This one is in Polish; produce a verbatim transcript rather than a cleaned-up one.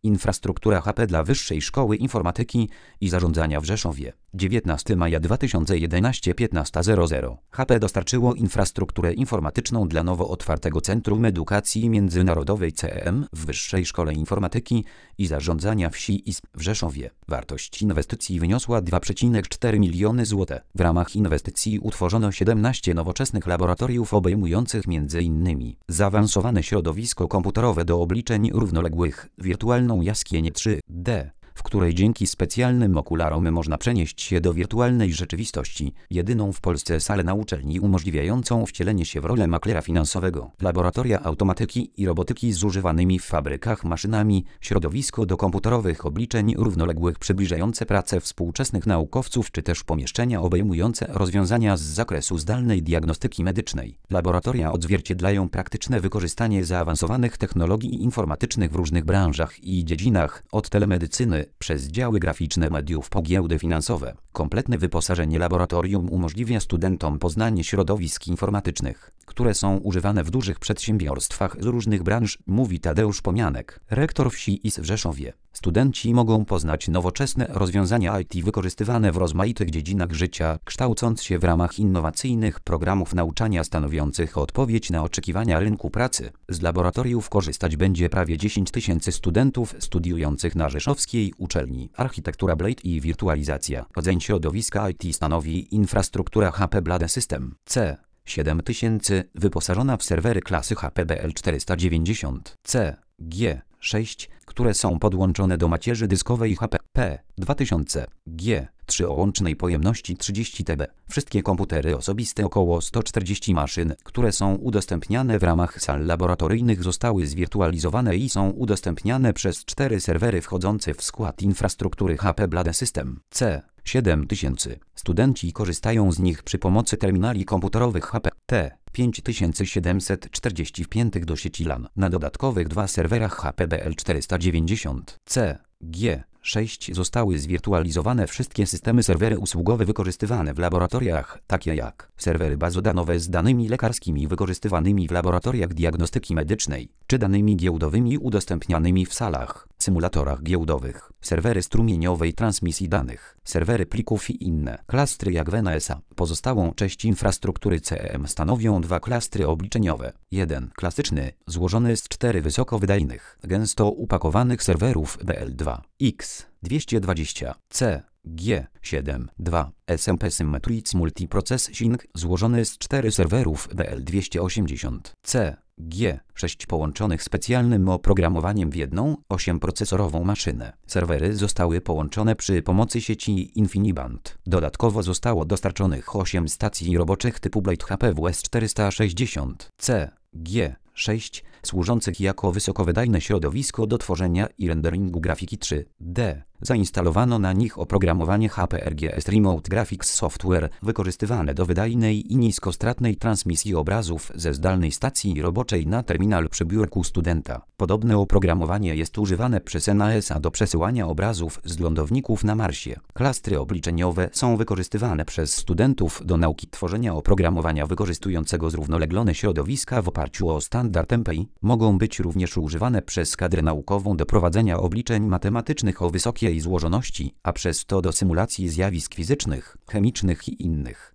Infrastruktura H P dla Wyższej Szkoły Informatyki i Zarządzania w Rzeszowie. dziewiętnastego maja dwa tysiące jedenastego, piętnasta zero zero. H P dostarczyło infrastrukturę informatyczną dla nowo otwartego Centrum Edukacji Międzynarodowej C E M w Wyższej Szkole Informatyki i Zarządzania Wsi I S P w Rzeszowie. Wartość inwestycji wyniosła dwa przecinek cztery miliony złotych. W ramach inwestycji utworzono siedemnaście nowoczesnych laboratoriów obejmujących między innymi zaawansowane środowisko komputerowe do obliczeń równoległych, wirtualną jaskinię trzy D, w której dzięki specjalnym okularom można przenieść się do wirtualnej rzeczywistości, jedyną w Polsce salę na uczelni umożliwiającą wcielenie się w rolę maklera finansowego, laboratoria automatyki i robotyki z używanymi w fabrykach maszynami, środowisko do komputerowych obliczeń równoległych przybliżające pracę współczesnych naukowców czy też pomieszczenia obejmujące rozwiązania z zakresu zdalnej diagnostyki medycznej. Laboratoria odzwierciedlają praktyczne wykorzystanie zaawansowanych technologii informatycznych w różnych branżach i dziedzinach, od telemedycyny przez działy graficzne mediów po giełdy finansowe. Kompletne wyposażenie laboratorium umożliwia studentom poznanie środowisk informatycznych, które są używane w dużych przedsiębiorstwach z różnych branż, mówi Tadeusz Pomianek, rektor wsi I S w Rzeszowie. Studenci mogą poznać nowoczesne rozwiązania I T wykorzystywane w rozmaitych dziedzinach życia, kształcąc się w ramach innowacyjnych programów nauczania stanowiących odpowiedź na oczekiwania rynku pracy. Z laboratoriów korzystać będzie prawie dziesięć tysięcy studentów studiujących na rzeszowskiej uczelni. Architektura Blade i wirtualizacja. Rodzeń środowiska I T stanowi infrastruktura H P Blade System C siedem tysięcy, wyposażona w serwery klasy H P B L czterysta dziewięćdziesiąt C G sześć, które są podłączone do macierzy dyskowej H P P dwa tysiące G trzy o łącznej pojemności trzydzieści terabajtów. Wszystkie komputery osobiste, około sto czterdzieści maszyn, które są udostępniane w ramach sal laboratoryjnych, zostały zwirtualizowane i są udostępniane przez cztery serwery wchodzące w skład infrastruktury H P Blade System C siedem tysięcy. Studenci korzystają z nich przy pomocy terminali komputerowych H P T pięć tysięcy siedemset czterdzieści wpiętych do sieci LAN na dodatkowych dwa serwerach H P B L czterysta dziewięćdziesiąt C G sześć zostały zwirtualizowane wszystkie systemy serwery usługowe wykorzystywane w laboratoriach, takie jak serwery bazodanowe z danymi lekarskimi wykorzystywanymi w laboratoriach diagnostyki medycznej, czy danymi giełdowymi udostępnianymi w salach, symulatorach giełdowych, serwery strumieniowej transmisji danych, serwery plików i inne. Klastry jak w N S A. Pozostałą część infrastruktury C E M stanowią dwa klastry obliczeniowe. Jeden klasyczny, złożony z czterech wysokowydajnych, gęsto upakowanych serwerów B L dwa X dwieście dwadzieścia C G siedem dwa S M P Symmetric Multiprocessing, złożony z czterech serwerów B L dwieście osiemdziesiąt C G sześć połączonych specjalnym oprogramowaniem w jedną, ośmioprocesorową maszynę. Serwery zostały połączone przy pomocy sieci InfiniBand. Dodatkowo zostało dostarczonych osiem stacji roboczych typu Blade H P W S czterysta sześćdziesiąt C G sześć, służących jako wysokowydajne środowisko do tworzenia i renderingu grafiki trzy D. Zainstalowano na nich oprogramowanie H P R G S Remote Graphics Software, wykorzystywane do wydajnej i niskostratnej transmisji obrazów ze zdalnej stacji roboczej na terminal przy biurku studenta. Podobne oprogramowanie jest używane przez N A S A do przesyłania obrazów z lądowników na Marsie. Klastry obliczeniowe są wykorzystywane przez studentów do nauki tworzenia oprogramowania wykorzystującego zrównoleglone środowiska w oparciu o standard M P I. Mogą być również używane przez kadrę naukową do prowadzenia obliczeń matematycznych o wysokiej złożoności, a przez to do symulacji zjawisk fizycznych, chemicznych i innych.